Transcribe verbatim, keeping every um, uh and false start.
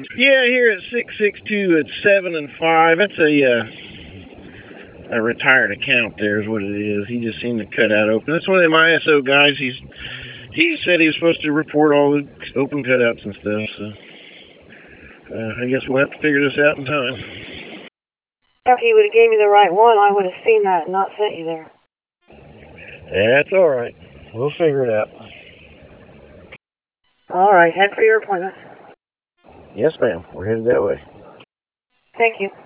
Yeah, here at six six two at seven and five. That's a uh, a retired account. There is what it is. He just seen the cutout open. That's one of them I S O guys. He's he said he was supposed to report all the open cutouts and stuff. So uh, I guess we'll have to figure this out in time. If he would have gave me the right one, I would have seen that and not sent you there. That's all right. We'll figure it out. All right, head for your appointment. Yes, ma'am. We're headed that way. Thank you.